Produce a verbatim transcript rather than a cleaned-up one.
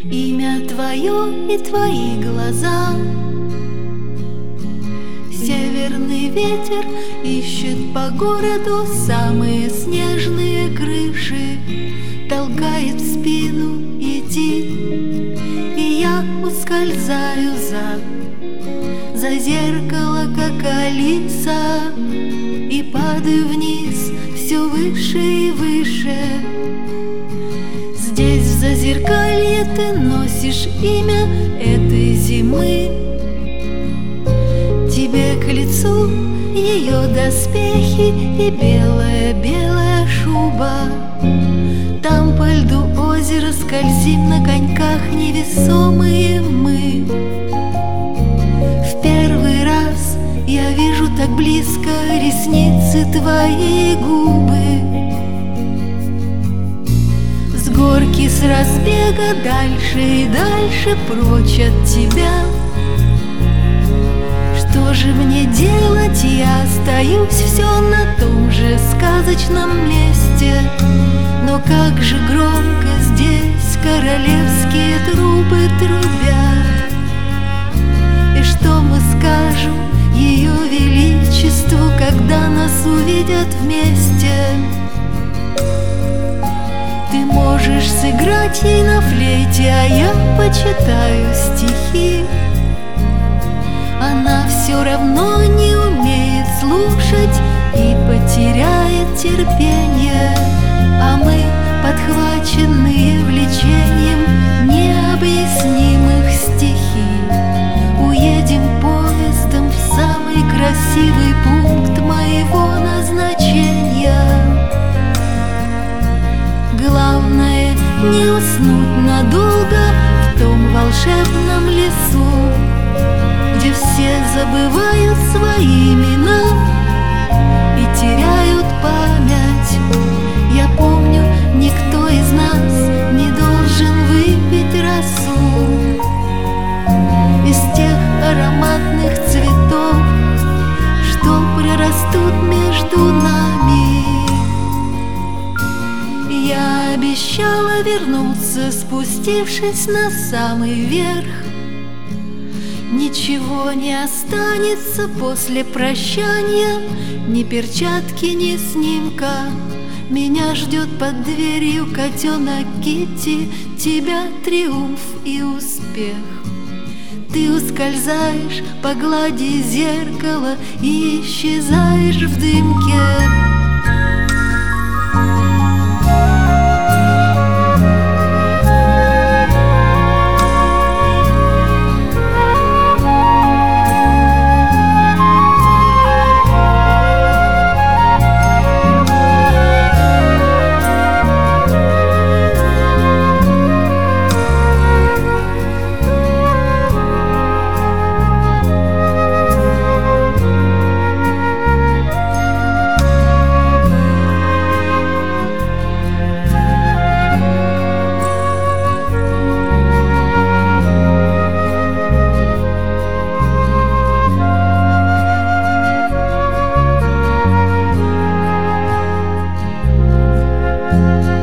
имя твое и твои глаза. Северный ветер ищет по городу самые снежные крыши, толкает в спину иди, и я ускользаю за за зеркало, как Алиса, и падаю вниз все выше и выше. Здесь в зазеркалье ты носишь имя этой зимы. Тебе к лицу ее доспехи и белая-белая шуба. Там по льду озера скользим на коньках невесомые мы. В первый раз я вижу так близко ресницы твои, губы. С горки с разбега дальше и дальше прочь от тебя. Что же мне делать? Я остаюсь все на том же сказочном месте. Но как же громко здесь королевские трубы трубят. И что мы скажем ее величеству, когда нас увидят вместе? Ты можешь сыграть ей на флейте, а я почитаю стихи. Она все равно не умеет слушать и потеряет терпение, а мы, подхваченные влечением необъяснимых стихий, уедем поездом в самый красивый пункт моего назначения. Главное не уснуть надолго в том волшебном лесу, где все забывают свои имена и теряют память. Я помню, никто из нас не должен выпить росу из тех ароматных цветов, что прорастут между нами. Я обещала вернуться, спустившись на самый верх. Ничего не останется после прощания, ни перчатки, ни снимка. Меня ждет под дверью котенок Китти, тебя триумф и успех. Ты ускользаешь по глади зеркала и исчезаешь в дымке. Thank you.